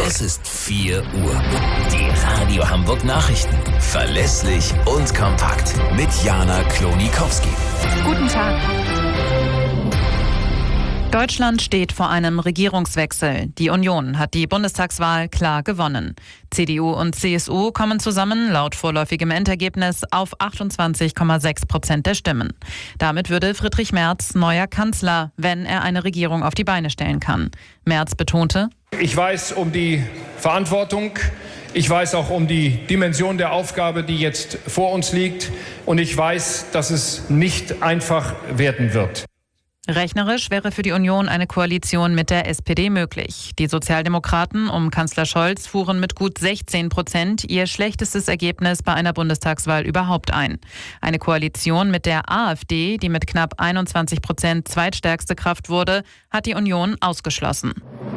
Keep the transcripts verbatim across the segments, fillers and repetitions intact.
Es ist vier Uhr. Die Radio Hamburg Nachrichten. Verlässlich und kompakt. Mit Jana Klonikowski. Guten Tag. Deutschland steht vor einem Regierungswechsel. Die Union hat die Bundestagswahl klar gewonnen. C D U und C S U kommen zusammen laut vorläufigem Endergebnis auf achtundzwanzig Komma sechs Prozent der Stimmen. Damit würde Friedrich Merz neuer Kanzler, wenn er eine Regierung auf die Beine stellen kann. Merz betonte: Ich weiß um die Verantwortung. Ich weiß auch um die Dimension der Aufgabe, die jetzt vor uns liegt. Und ich weiß, dass es nicht einfach werden wird. Rechnerisch wäre für die Union eine Koalition mit der S P D möglich. Die Sozialdemokraten um Kanzler Scholz fuhren mit gut sechzehn Prozent ihr schlechtestes Ergebnis bei einer Bundestagswahl überhaupt ein. Eine Koalition mit der AfD, die mit knapp einundzwanzig Prozent zweitstärkste Kraft wurde, hat die Union ausgeschlossen.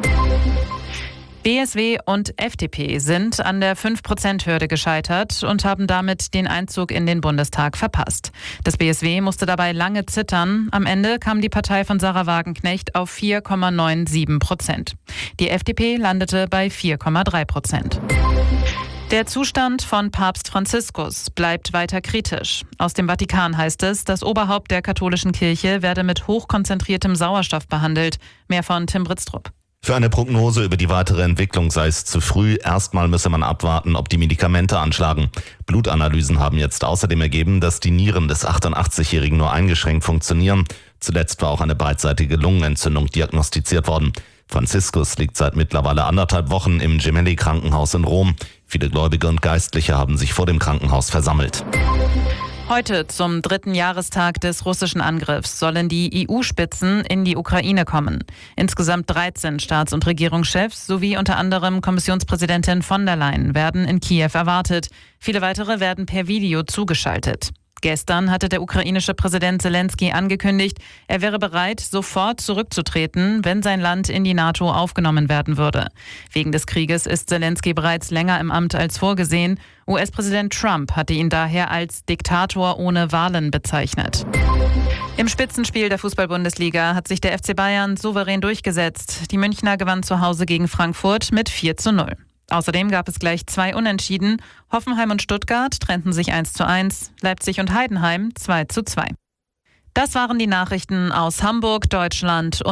B S W und F D P sind an der fünf Prozent Hürde gescheitert und haben damit den Einzug in den Bundestag verpasst. Das B S W musste dabei lange zittern. Am Ende kam die Partei von Sarah Wagenknecht auf vier Komma siebenundneunzig Prozent. Die F D P landete bei vier Komma drei Prozent. Der Zustand von Papst Franziskus bleibt weiter kritisch. Aus dem Vatikan heißt es, das Oberhaupt der katholischen Kirche werde mit hochkonzentriertem Sauerstoff behandelt. Mehr von Tim Britztrup. Für eine Prognose über die weitere Entwicklung sei es zu früh. Erstmal müsse man abwarten, ob die Medikamente anschlagen. Blutanalysen haben jetzt außerdem ergeben, dass die Nieren des achtundachtzigjährigen nur eingeschränkt funktionieren. Zuletzt war auch eine beidseitige Lungenentzündung diagnostiziert worden. Franziskus liegt seit mittlerweile anderthalb Wochen im Gemelli-Krankenhaus in Rom. Viele Gläubige und Geistliche haben sich vor dem Krankenhaus versammelt. Heute, zum dritten Jahrestag des russischen Angriffs, sollen die E U-Spitzen in die Ukraine kommen. Insgesamt dreizehn Staats- und Regierungschefs sowie unter anderem Kommissionspräsidentin von der Leyen werden in Kiew erwartet. Viele weitere werden per Video zugeschaltet. Gestern hatte der ukrainische Präsident Zelensky angekündigt, er wäre bereit, sofort zurückzutreten, wenn sein Land in die NATO aufgenommen werden würde. Wegen des Krieges ist Zelensky bereits länger im Amt als vorgesehen. U S-Präsident Trump hatte ihn daher als Diktator ohne Wahlen bezeichnet. Im Spitzenspiel der Fußball-Bundesliga hat sich der F C Bayern souverän durchgesetzt. Die Münchner gewannen zu Hause gegen Frankfurt mit vier zu null. Außerdem gab es gleich zwei Unentschieden. Hoffenheim und Stuttgart trennten sich eins zu eins, Leipzig und Heidenheim zwei zu zwei. Das waren die Nachrichten aus Hamburg, Deutschland und